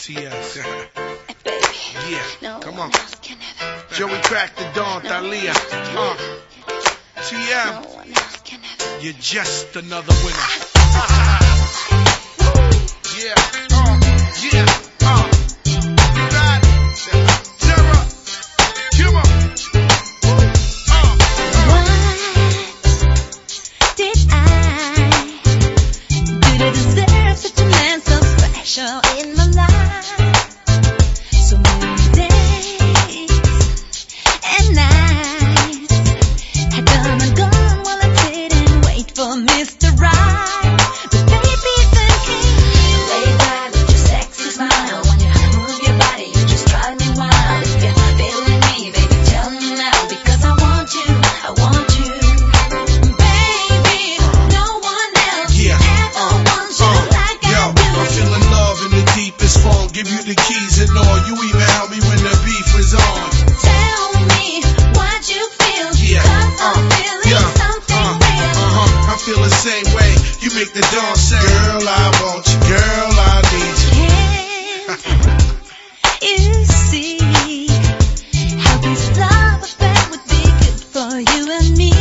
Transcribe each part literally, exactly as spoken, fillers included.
T S. Hey, baby. Yeah, No come one on. else can have it. Joey Crack the Dawn, No Thalia. one Uh, T M, No one else can have it. you're just another winner. Yeah, uh, yeah, uh. You got it. Terror. Come on. Uh. What did I do to deserve such a man so special in my life? So many days and nights had come and gone while I didn't wait for Mister Right. But baby, then came lay back with your sexy smile. When you move your body, you just drive me wild. If you're feeling me, baby, tell me now, because I want you, I want you. Baby, no one else Yeah, ever wants you uh, like yo, I do. I'm feeling love in the deepest form. Give you the keys and all. You even help me when the beef is on. Tell me what you feel, Yeah, 'cause I'm uh, feeling yeah, something uh, real. uh-huh. I feel the same way. You make the dawn say, girl, I want you. Girl, I need you. Can't you see how this love affair would be good for you and me?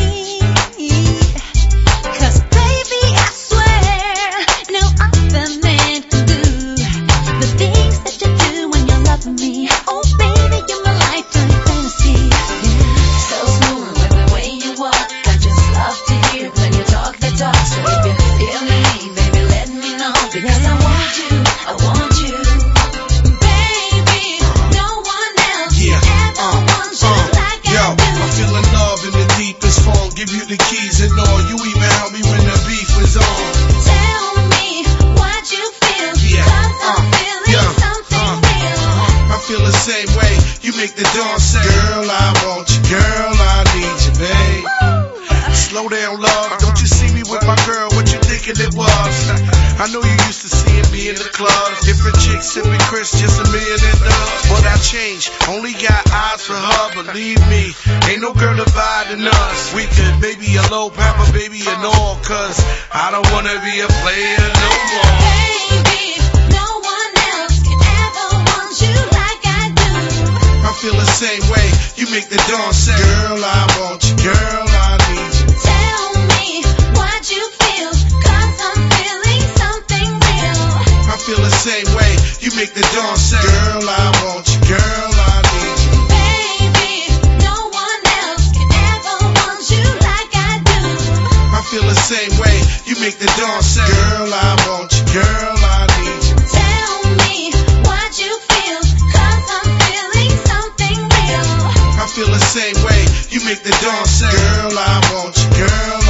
'Cause baby, I swear no other man can do the things that you do when you're loving me. Oh baby, you're my lifetime fantasy. So smooth with the way you walk, I just love to hear it when you talk the talk. So if you feel me, baby, let me know, because I want you, I want you. Baby, no one else Yeah, ever uh, wants you uh, like yo, I do. I'm feeling love in the deepest form. Give you the keys and all. You even help me when the beef is on. Tell me what you feel, Yeah, 'cause I'm uh, feeling yeah, something uh, real. uh-huh. I feel the same way. You make the dawn say, girl, I want you. Girl, I need you, babe. Slow down, love. Don't you see me with my girl? What you thinking it was? I know you used to seeing me in the clubs. Different chicks sipping Chris, just a million and dubs. But I changed. Only got eyes for her. Believe me, ain't no girl dividing us. We could baby a low papa, baby and all. Cause I don't wanna be a player no more. Baby, no one else can ever want you like I do. I feel the same way. You make the dawn say, girl, I want you. Girl, I need you. Tell me what you feel, 'cause I'm feeling something real. I feel the same way. You make the dawn say, girl, I want you. Girl, I need you. Baby, no one else can ever want you like I do. I feel the same way. You make the dawn say, girl, I want you. Girl, I need you. Tell me what you feel, 'cause I'm feeling something real. I feel the same way. You make the dawn say, girl, I want you. Girl,